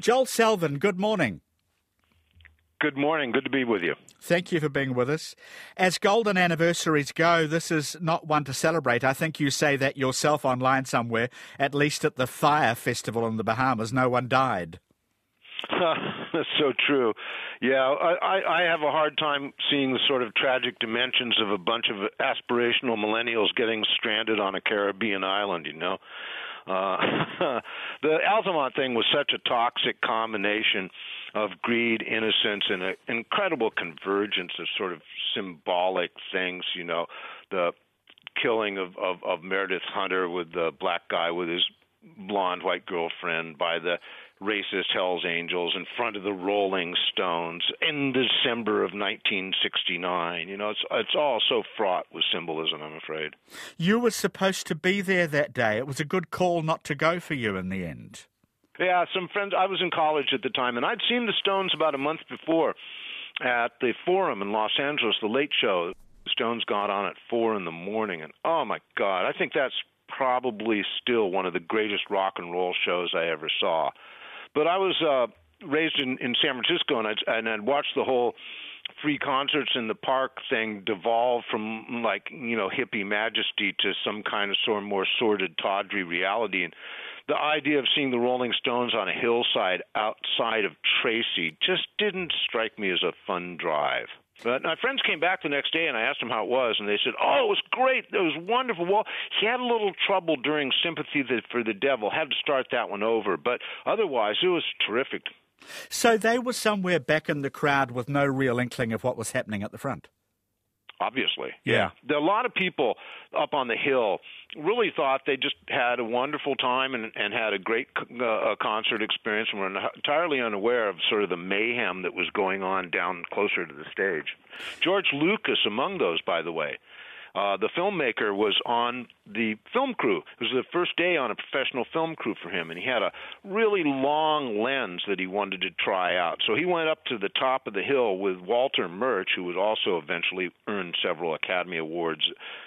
Joel Selvin, good morning. Good morning. Good to be with you. Thank you for being with us. As golden anniversaries go, this is not one to celebrate. I think you say that yourself online somewhere, at least at the Fire Festival in the Bahamas, no one died. That's so true. Yeah, I have a hard time seeing the sort of tragic dimensions of a bunch of aspirational millennials getting stranded on a Caribbean island, The Altamont thing was such a toxic combination of greed, innocence, and an incredible convergence of sort of symbolic things, the killing of Meredith Hunter with the black guy with his blonde white girlfriend by the racist Hells Angels in front of the Rolling Stones in December of 1969. It's all so fraught with symbolism, I'm afraid. You were supposed to be there that day. It was a good call not to go for you in the end. Yeah, some friends, I was in college at the time, and I'd seen the Stones about a month before at the Forum in Los Angeles, the Late Show. The Stones got on at 4 a.m, and oh my God, I think that's probably still one of the greatest rock and roll shows I ever saw. But I was raised in San Francisco, and I'd watched the whole free concerts in the park thing devolve from hippie majesty to some kind of sort of more sordid, tawdry reality. And the idea of seeing the Rolling Stones on a hillside outside of Tracy just didn't strike me as a fun drive. But my friends came back the next day, and I asked them how it was, and they said, it was great. It was wonderful. Well, he had a little trouble during Sympathy for the Devil, had to start that one over. But otherwise, it was terrific. So they were somewhere back in the crowd with no real inkling of what was happening at the front? Obviously, yeah. There are a lot of people up on the hill really thought they just had a wonderful time and had a great concert experience and were entirely unaware of sort of the mayhem that was going on down closer to the stage. George Lucas among those, by the way. The filmmaker was on the film crew. It was the first day on a professional film crew for him, and he had a really long lens that he wanted to try out. So he went up to the top of the hill with Walter Murch, who would also eventually earn several Academy Awards,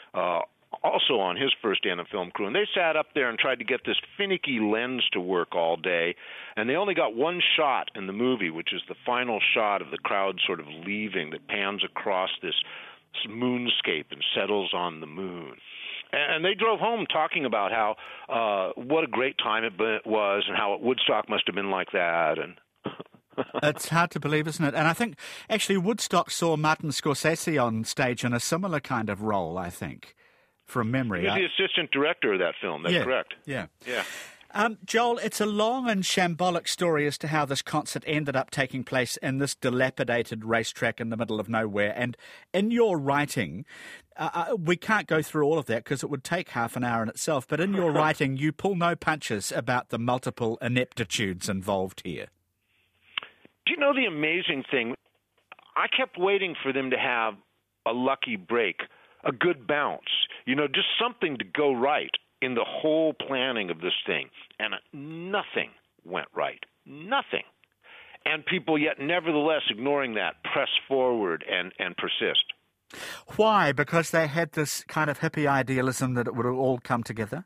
also on his first day on the film crew. And they sat up there and tried to get this finicky lens to work all day, and they only got one shot in the movie, which is the final shot of the crowd sort of leaving that pans across this moonscape and settles on the moon. And they drove home talking about how what a great time it was and how Woodstock must have been like that. And It's hard to believe, isn't it? And I think actually Woodstock saw Martin Scorsese on stage in a similar kind of role, I think, from memory. He was the assistant director of that film. That's correct. Yeah. Yeah. Joel, it's a long and shambolic story as to how this concert ended up taking place in this dilapidated racetrack in the middle of nowhere. And in your writing, we can't go through all of that because it would take half an hour in itself, but in your writing, you pull no punches about the multiple ineptitudes involved here. Do you know the amazing thing? I kept waiting for them to have a lucky break, a good bounce, just something to go right in the whole planning of this thing, and nothing went right. Nothing. And people yet nevertheless ignoring that press forward and persist. Why? Because they had this kind of hippie idealism that it would all come together?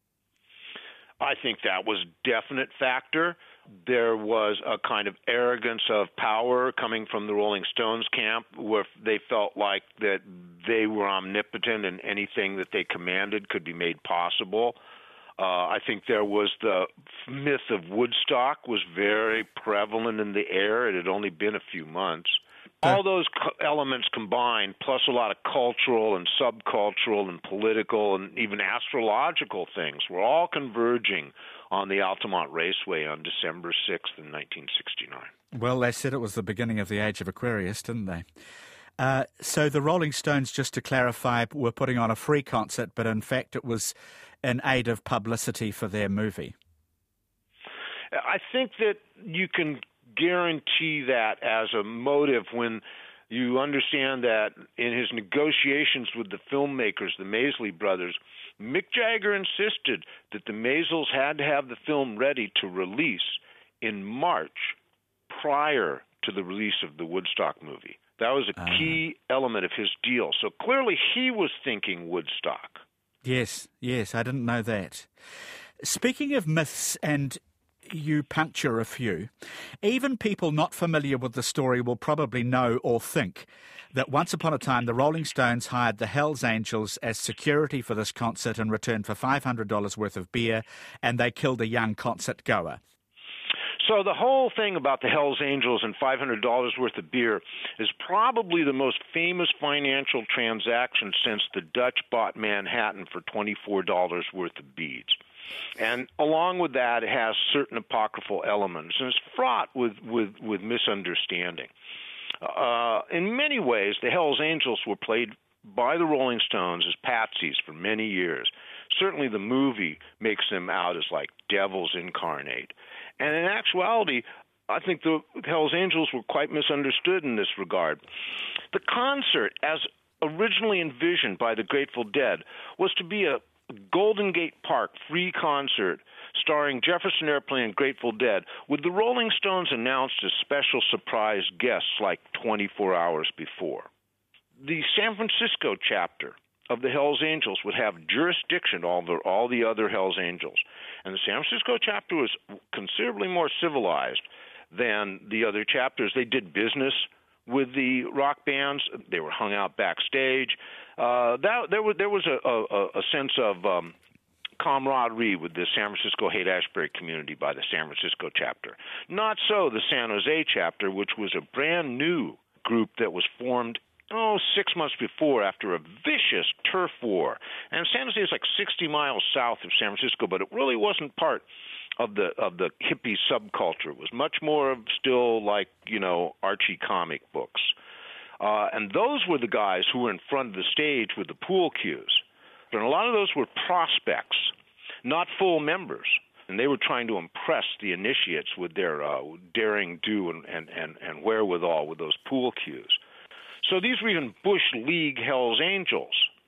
I think that was a definite factor. There was a kind of arrogance of power coming from the Rolling Stones camp where they felt like that they were omnipotent and anything that they commanded could be made possible. I think there was the myth of Woodstock was very prevalent in the air. It had only been a few months. All those elements combined, plus a lot of cultural and subcultural and political and even astrological things, were all converging on the Altamont Raceway on December 6th in 1969. Well, they said it was the beginning of the age of Aquarius, didn't they? So the Rolling Stones, just to clarify, were putting on a free concert, but in fact it was in aid of publicity for their movie. I think that you can guarantee that as a motive when you understand that in his negotiations with the filmmakers, the Maysles brothers, Mick Jagger insisted that the Maysles had to have the film ready to release in March prior to the release of the Woodstock movie. That was a key element of his deal. So clearly he was thinking Woodstock. Yes, I didn't know that. Speaking of myths and you puncture a few. Even people not familiar with the story will probably know or think that once upon a time the Rolling Stones hired the Hells Angels as security for this concert in return for $500 worth of beer, and they killed a young concert goer. So the whole thing about the Hells Angels and $500 worth of beer is probably the most famous financial transaction since the Dutch bought Manhattan for $24 worth of beads. And along with that, it has certain apocryphal elements, and it's fraught with misunderstanding. In many ways, the Hells Angels were played by the Rolling Stones as patsies for many years. Certainly the movie makes them out as like devils incarnate. And in actuality, I think the Hells Angels were quite misunderstood in this regard. The concert, as originally envisioned by the Grateful Dead, was to be a Golden Gate Park free concert starring Jefferson Airplane and Grateful Dead, with the Rolling Stones announced as special surprise guests like 24 hours before. The San Francisco chapter of the Hells Angels would have jurisdiction over all the other Hells Angels. And the San Francisco chapter was considerably more civilized than the other chapters. They did business with the rock bands. They were hung out backstage. There was a sense of camaraderie with the San Francisco Haight-Ashbury community by the San Francisco chapter. Not so the San Jose chapter, which was a brand new group that was formed 6 months before after a vicious turf war. And San Jose is like 60 miles south of San Francisco, but it really wasn't part of the hippie subculture. It was much more of still like, Archie comic books. And those were the guys who were in front of the stage with the pool cues. And a lot of those were prospects, not full members. And they were trying to impress the initiates with their daring do and wherewithal with those pool cues. So these were even Bush League Hells Angels.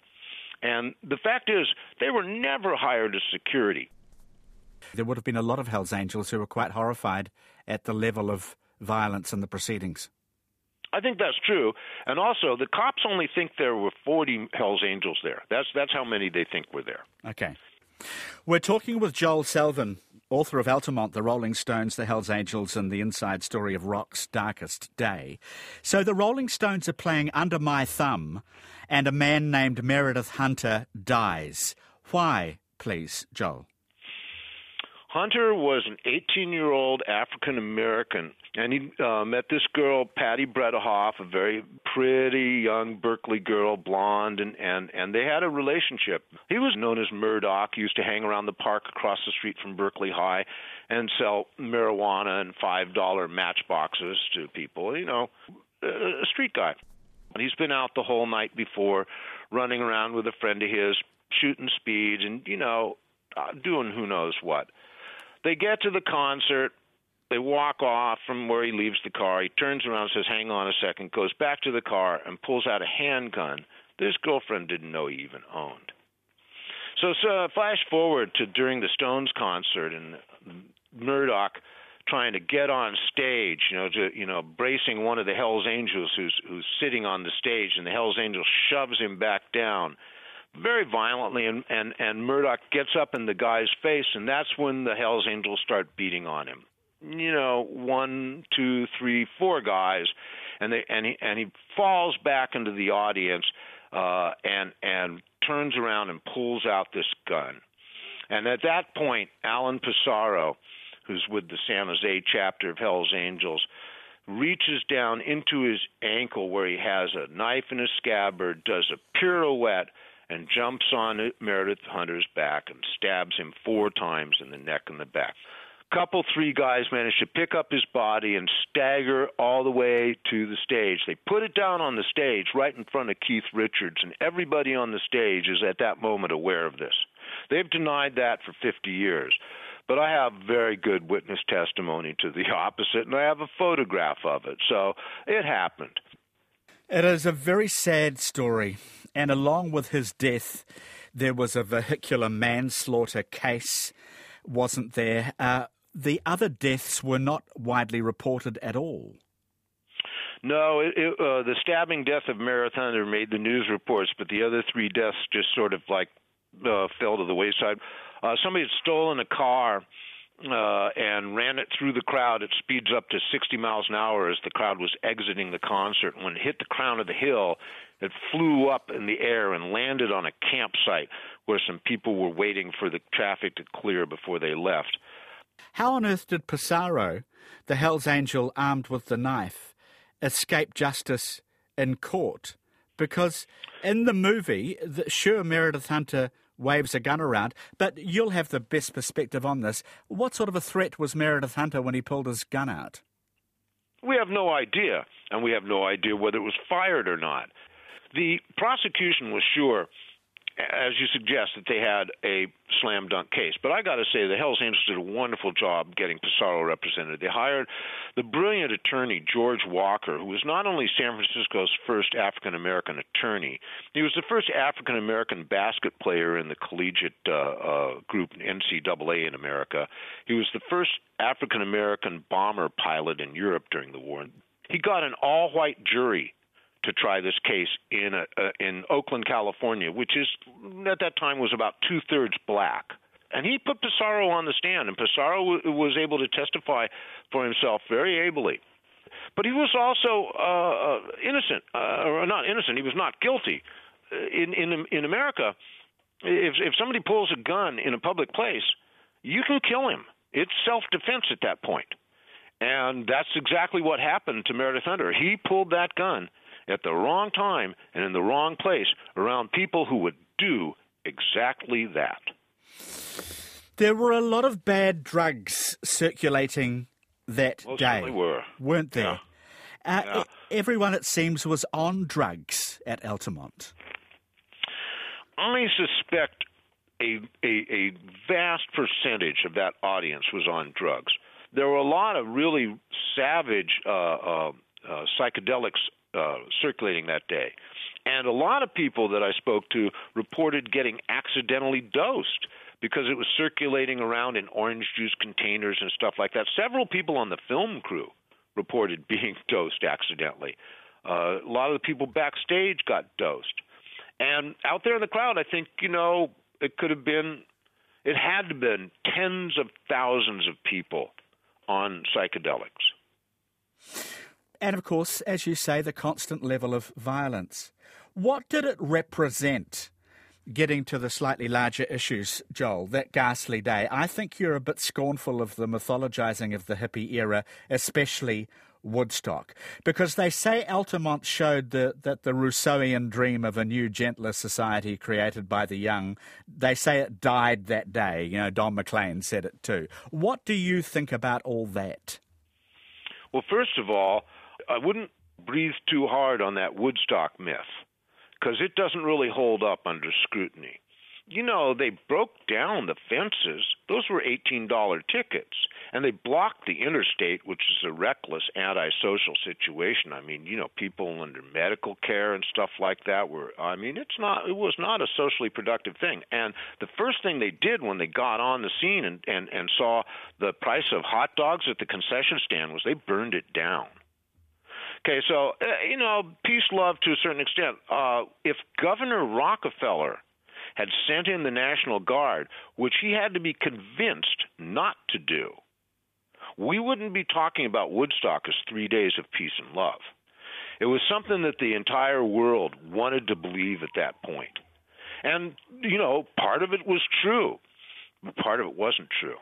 And the fact is, they were never hired as security. There would have been a lot of Hells Angels who were quite horrified at the level of violence in the proceedings. I think that's true. And also, the cops only think there were 40 Hells Angels there. That's how many they think were there. Okay. We're talking with Joel Selvin, author of Altamont, The Rolling Stones, The Hells Angels, and the inside story of rock's darkest day. So the Rolling Stones are playing Under My Thumb, and a man named Meredith Hunter dies. Why, please, Joel? Hunter was an 18-year-old African-American, and he met this girl, Patty Bredehoff, a very pretty young Berkeley girl, blonde, and they had a relationship. He was known as Murdoch. He used to hang around the park across the street from Berkeley High and sell marijuana and $5 matchboxes to people, a street guy. And he's been out the whole night before, running around with a friend of his, shooting speeds and, doing who knows what. They get to the concert. They walk off from where he leaves the car. He turns around and says, hang on a second, goes back to the car and pulls out a handgun that his girlfriend didn't know he even owned. So flash forward to during the Stones concert and Murdoch trying to get on stage, bracing one of the Hells Angels who's sitting on the stage, and the Hells Angel shoves him back down very violently, and Murdoch gets up in the guy's face, and that's when the Hells Angels start beating on him. 1, 2, 3, 4 guys, and he falls back into the audience and turns around and pulls out this gun. And at that point, Alan Pissarro, who's with the San Jose chapter of Hells Angels, reaches down into his ankle where he has a knife in his scabbard, does a pirouette, and jumps on Meredith Hunter's back and stabs him 4 times in the neck and the back. 3 guys manage to pick up his body and stagger all the way to the stage. They put it down on the stage right in front of Keith Richards, and everybody on the stage is at that moment aware of this. They've denied that for 50 years. But I have very good witness testimony to the opposite, and I have a photograph of it. So it happened. It is a very sad story, and along with his death, there was a vehicular manslaughter case, wasn't there? The other deaths were not widely reported at all. No, the stabbing death of Meredith Hunter made the news reports, but the other 3 deaths just sort of fell to the wayside. Somebody had stolen a car and ran it through the crowd at speeds up to 60 miles an hour as the crowd was exiting the concert. When it hit the crown of the hill, it flew up in the air and landed on a campsite where some people were waiting for the traffic to clear before they left. How on earth did Pissarro, the Hells Angel armed with the knife, escape justice in court? Because in the movie, sure, Meredith Hunter waves a gun around, but you'll have the best perspective on this. What sort of a threat was Meredith Hunter when he pulled his gun out? We have no idea, and we have no idea whether it was fired or not. The prosecution was sure, as you suggest, that they had a slam-dunk case. But I got to say, the Hells Angels did a wonderful job getting Pissarro represented. They hired the brilliant attorney, George Walker, who was not only San Francisco's first African-American attorney, he was the first African-American basket player in the collegiate group NCAA in America. He was the first African-American bomber pilot in Europe during the war. He got an all-white jury to try this case in Oakland, California, which is at that time was about 2/3 black. And he put Pissarro on the stand, and Pissarro was able to testify for himself very ably. But he was also innocent, or not innocent. He was not guilty. In America, if somebody pulls a gun in a public place, you can kill him. It's self-defense at that point. And that's exactly what happened to Meredith Hunter. He pulled that gun at the wrong time and in the wrong place around people who would do exactly that. There were a lot of bad drugs circulating that day, weren't there? Yeah. Everyone, it seems, was on drugs at Altamont. I suspect a vast percentage of that audience was on drugs. There were a lot of really savage psychedelics circulating that day. And a lot of people that I spoke to reported getting accidentally dosed because it was circulating around in orange juice containers and stuff like that. Several people on the film crew reported being dosed accidentally. A lot of the people backstage got dosed. And out there in the crowd, I think, it had to have been tens of thousands of people on psychedelics. And, of course, as you say, the constant level of violence. What did it represent, getting to the slightly larger issues, Joel, that ghastly day? I think you're a bit scornful of the mythologizing of the hippie era, especially Woodstock, because they say Altamont showed that the Rousseauian dream of a new, gentler society created by the young, they say it died that day. Don McLean said it too. What do you think about all that? Well, first of all, I wouldn't breathe too hard on that Woodstock myth, because it doesn't really hold up under scrutiny. They broke down the fences. Those were $18 tickets, and they blocked the interstate, which is a reckless antisocial situation. I mean, people under medical care and stuff like that it was not a socially productive thing. And the first thing they did when they got on the scene and saw the price of hot dogs at the concession stand was they burned it down. Okay, so, peace, love to a certain extent. If Governor Rockefeller had sent in the National Guard, which he had to be convinced not to do, we wouldn't be talking about Woodstock as 3 days of peace and love. It was something that the entire world wanted to believe at that point. And, part of it was true. Part of it wasn't true.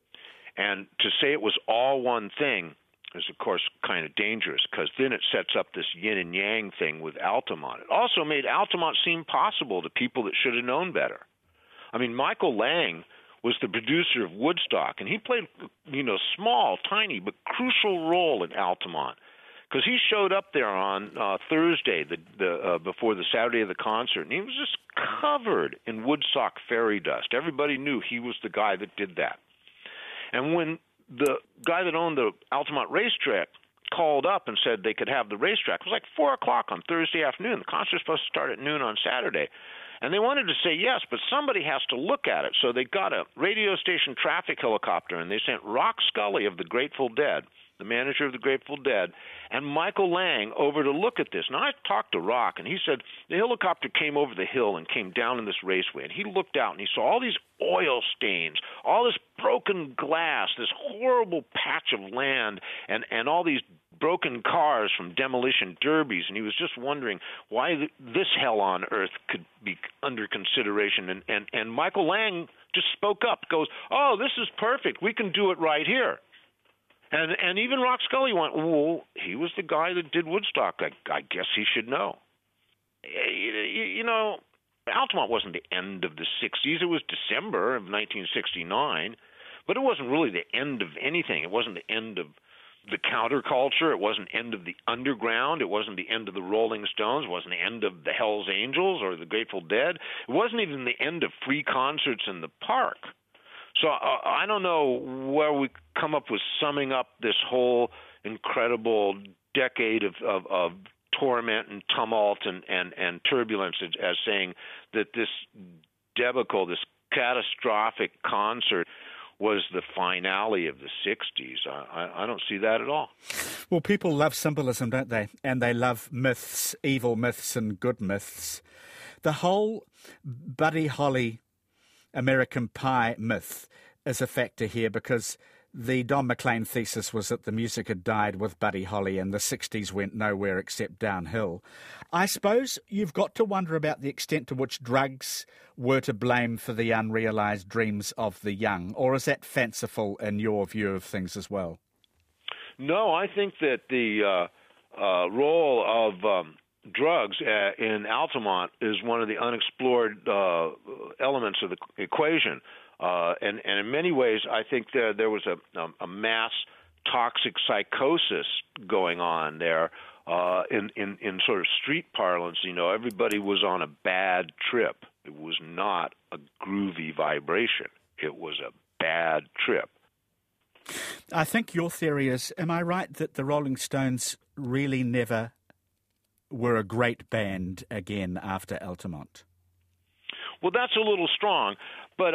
And to say it was all one thing is, of course, kind of dangerous, because then it sets up this yin and yang thing with Altamont. It also made Altamont seem possible to people that should have known better. I mean, Michael Lang was the producer of Woodstock, and he played, small, tiny, but crucial role in Altamont, because he showed up there on Thursday, before the Saturday of the concert, and he was just covered in Woodstock fairy dust. Everybody knew he was the guy that did that. And when the guy that owned the Altamont racetrack called up and said they could have the racetrack, it was like 4 o'clock on Thursday afternoon. The concert was supposed to start at noon on Saturday. And they wanted to say yes, but somebody has to look at it. So they got a radio station traffic helicopter, and they sent Rock Scully of the Grateful Dead the manager of the Grateful Dead, and Michael Lang over to look at this. And I talked to Rock, and he said the helicopter came over the hill and came down in this raceway, and he looked out and he saw all these oil stains, all this broken glass, this horrible patch of land, and all these broken cars from demolition derbies, and he was just wondering why this hell on earth could be under consideration. And Michael Lang just spoke up, goes, "Oh, this is perfect. We can do it right here." And even Rock Scully went, "Well, he was the guy that did Woodstock. I guess he should know." You know, Altamont wasn't the end of the 60s. It was December of 1969, but it wasn't really the end of anything. It wasn't the end of the counterculture. It wasn't the end of the underground. It wasn't the end of the Rolling Stones. It wasn't the end of the Hells Angels or the Grateful Dead. It wasn't even the end of free concerts in the park. So I don't know where we come up with summing up this whole incredible decade of torment and tumult and turbulence as saying that this debacle, this catastrophic concert, was the finale of the 60s. I don't see that at all. Well, people love symbolism, don't they? And they love myths, evil myths and good myths. The whole Buddy Holly American Pie myth is a factor here because the Don McLean thesis was that the music had died with Buddy Holly and the 60s went nowhere except downhill. I suppose you've got to wonder about the extent to which drugs were to blame for the unrealised dreams of the young, or is that fanciful in your view of things as well? No, I think that the role of drugs in Altamont is one of the unexplored elements of the equation. And in many ways, I think there was a mass toxic psychosis going on there in sort of street parlance. You know, everybody was on a bad trip. It was not a groovy vibration. It was a bad trip. I think your theory is, am I right, that the Rolling Stones really never were a great band again after Altamont? Well, that's a little strong, but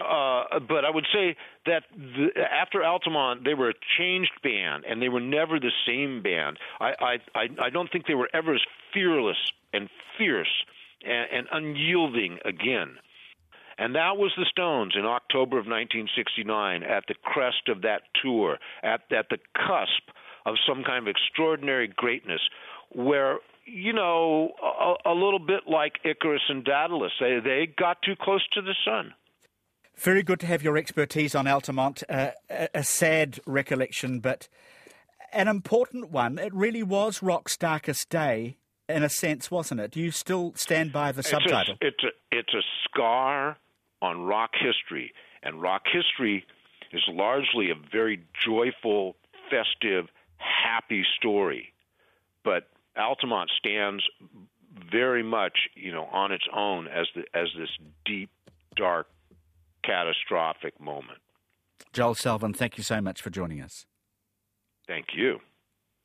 I would say that after Altamont, they were a changed band, and they were never the same band. I don't think they were ever as fearless and fierce and unyielding again. And that was the Stones in October of 1969 at the crest of that tour, at the cusp of some kind of extraordinary greatness where, you know, a little bit like Icarus and Daedalus, they got too close to the sun. Very good to have your expertise on Altamont. A sad recollection, but an important one. It really was rock's darkest day, in a sense, wasn't it? Do you still stand by the subtitle? It's a scar on rock history, and rock history is largely a very joyful, festive, happy story. But Altamont stands very much, you know, on its own as this deep, dark, catastrophic moment. Joel Selvin, thank you so much for joining us. Thank you.